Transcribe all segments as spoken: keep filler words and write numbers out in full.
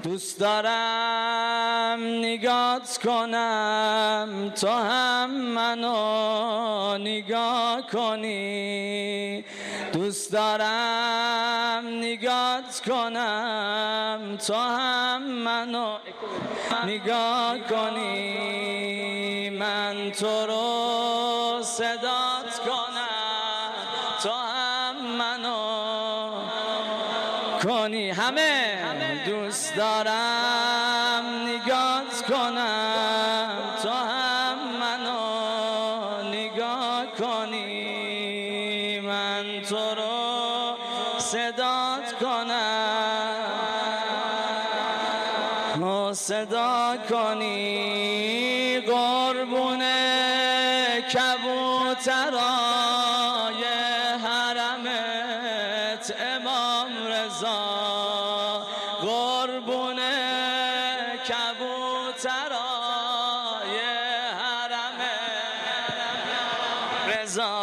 دوست دارم نگات کنم تو هم منو نگاه کنی، دوست دارم نگات کنم تو هم منو نگاه کنی، من تو رو صدات کنم تو هم منو کنی. همه دوست دارم نگات کنم تو هم منو نگاه کنی، من تو رو صدات کنم و صدا کنی، قربون کبوترای حرمت امام رضا، قربون کبوترای حرمت رضا،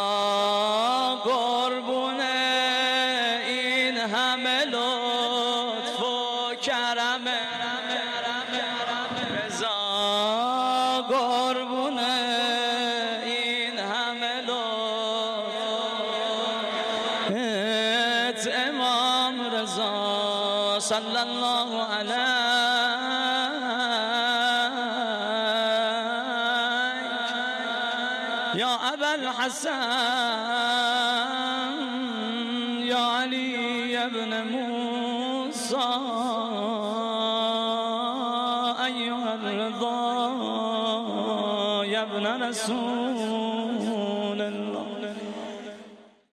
قربون این همه لطف و کرم رضا، قربون این همه لطف امام رضا صلی الله علیه یا ابوالحسن یا علی ابن موسی.